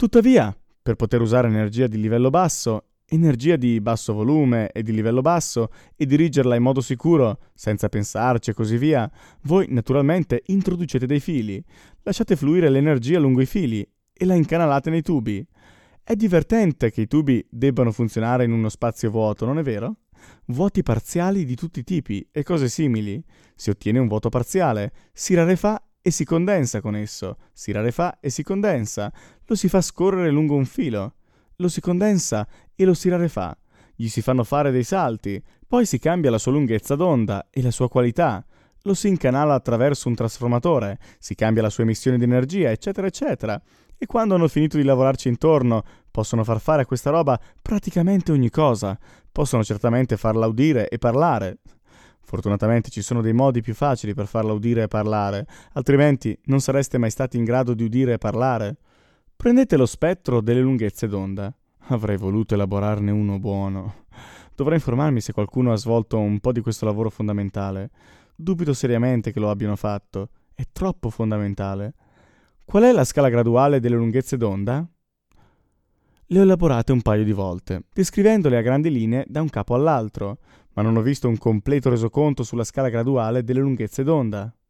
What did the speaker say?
Tuttavia, per poter usare energia di livello basso, energia di basso volume e di livello basso e dirigerla in modo sicuro, senza pensarci e così via, voi naturalmente introducete dei fili, lasciate fluire l'energia lungo i fili e la incanalate nei tubi. È divertente che i tubi debbano funzionare in uno spazio vuoto, non è vero? Vuoti parziali di tutti i tipi e cose simili. Si ottiene un vuoto parziale, si rarefà e si condensa con esso, si rarefà e si condensa, lo si fa scorrere lungo un filo, lo si condensa e lo si rarefà, gli si fanno fare dei salti, poi si cambia la sua lunghezza d'onda e la sua qualità, lo si incanala attraverso un trasformatore, si cambia la sua emissione di energia, eccetera, eccetera. E quando hanno finito di lavorarci intorno, possono far fare a questa roba praticamente ogni cosa. Possono certamente farla udire e parlare. Fortunatamente ci sono dei modi più facili per farla udire e parlare, altrimenti non sareste mai stati in grado di udire e parlare. Prendete lo spettro delle lunghezze d'onda. Avrei voluto elaborarne uno buono. Dovrei informarmi se qualcuno ha svolto un po' di questo lavoro fondamentale. Dubito seriamente che lo abbiano fatto. È troppo fondamentale. Qual è la scala graduale delle lunghezze d'onda? Le ho elaborate un paio di volte, descrivendole a grandi linee da un capo all'altro, ma non ho visto un completo resoconto sulla scala graduale delle lunghezze d'onda.